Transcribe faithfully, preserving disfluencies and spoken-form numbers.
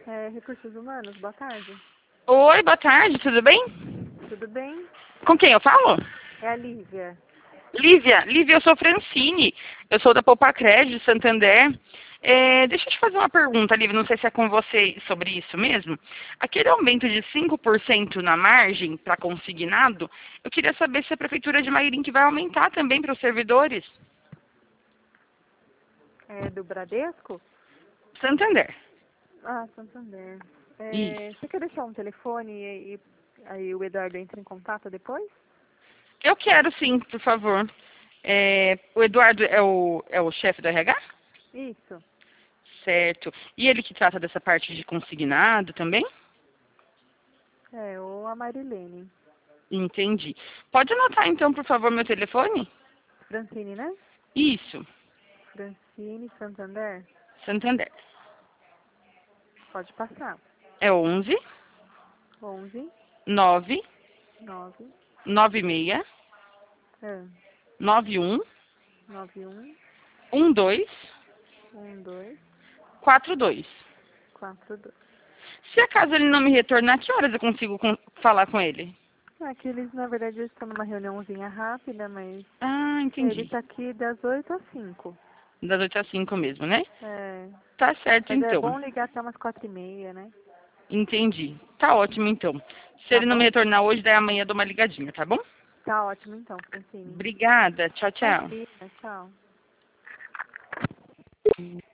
É, Recursos Humanos, boa tarde. Oi, boa tarde, tudo bem? Tudo bem? Com quem eu falo? É a Lívia. Lívia, Lívia, eu sou Francine, eu sou da Poupa Crédito, de Santander. É, deixa eu te fazer uma pergunta, Lívia, não sei se é com você sobre isso mesmo. Aquele aumento de cinco por cento na margem para consignado, eu queria saber se a Prefeitura de Mairim que vai aumentar também para os servidores. É do Bradesco? Santander. Ah, Santander. Isso. É, você quer deixar um telefone e, e aí o Eduardo entra em contato depois? Eu quero sim, por favor. É, o Eduardo é o, é o chefe do R H? Isso. Certo. E ele que trata dessa parte de consignado também? É, ou a Marilene. Entendi. Pode anotar então, por favor, meu telefone? Francine, né? Isso, Francine Santander. Santander. Pode passar. É onze, Onze, nove, nove, nove seis, é, nove um, nove um, um dois, um dois, quatro dois. quatro dois. Se acaso ele não me retornar, que horas eu consigo con- falar com ele? Aqui eles, na verdade, eles estão numa reuniãozinha rápida, mas Ah, ele entendi. está aqui das oito às cinco. Das oito às cinco mesmo, né? É, Tá certo mas é então. bom ligar até umas quatro e meia, né? Entendi. Tá ótimo então. Se Tá ele não me bom? retornar hoje, daí amanhã eu dou uma ligadinha, tá bom? Tá ótimo então, Francine. Obrigada. Tchau, tchau. Imagina, tchau.